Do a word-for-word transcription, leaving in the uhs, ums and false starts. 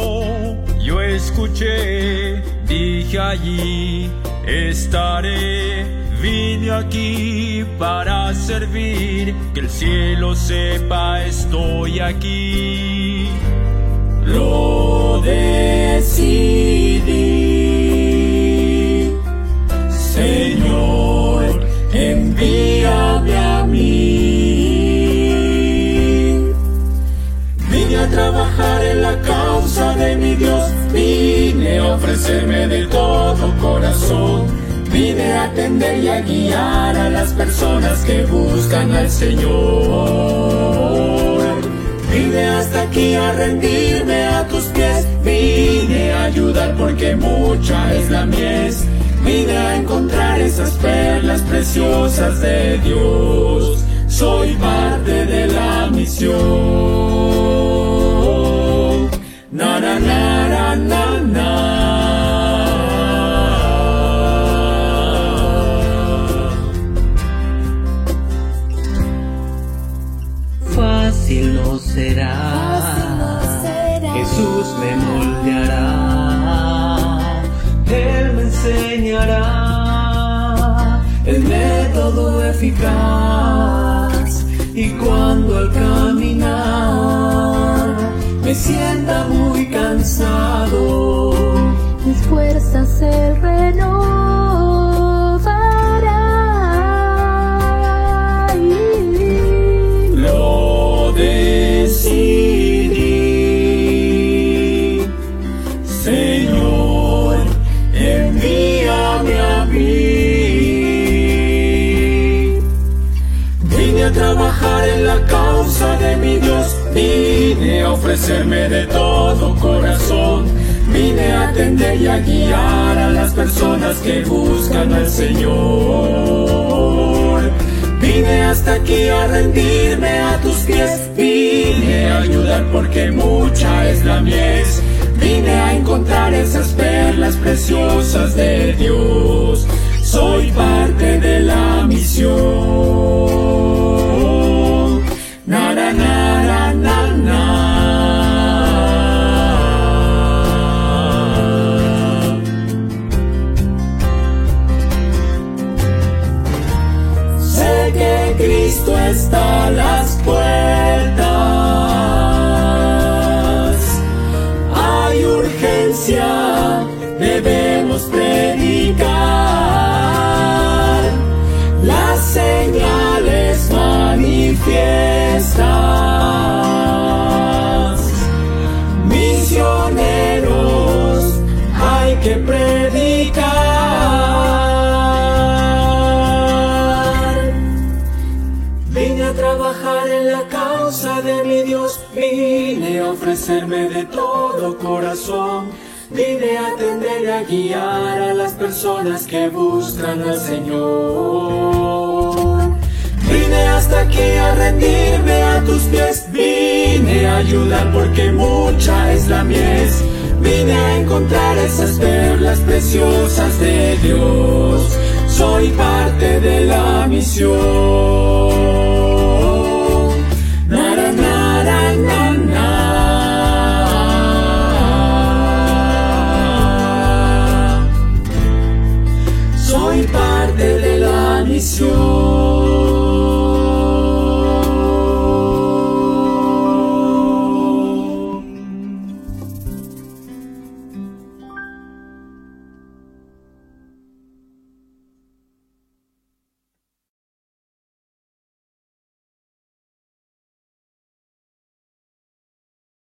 yo escuché, dije allí estaré. Vine aquí para servir, que el cielo sepa estoy aquí. Lo decidí, Señor, envíame a mí. Vine a trabajar en la causa de mi Dios, vine a ofrecerme de todo corazón. Vine a atender y a guiar a las personas que buscan al Señor. Vine hasta aquí a rendirme a tus pies. Vine a ayudar porque mucha es la mies. Vine a encontrar esas perlas preciosas de Dios. Soy parte de la misión. Na na na na na na. Fácil no será, Fácil no será. Jesús me moldeará, Él me enseñará el método eficaz. Y cuando al caminar me sienta muy cansado, mis fuerzas se renovarán. Lo decidí, Señor, envíame a mí. Vine a trabajar en la causa de mi Dios, vine a ofrecerme de todo corazón. Vine a atender y a guiar a las personas que buscan al Señor. Vine hasta aquí a rendirme a tus pies. Vine a ayudar porque mucha es la mies. Vine a encontrar esas perlas preciosas de Dios. Soy parte de la misión. Na na na na na na. Cristo está a las puertas. Hay urgencia, debemos predicar. Las señales manifiestas. Misioneros, hay que predicar. Vine a trabajar en la causa de mi Dios, vine a ofrecerme de todo corazón, vine a atender y a guiar a las personas que buscan al Señor. Vine hasta aquí a rendirme a tus pies, vine a ayudar porque mucha es la mies. Vine a encontrar esas perlas preciosas de Dios. Soy parte de la misión. Na, na, na, na, na. Soy parte de la misión.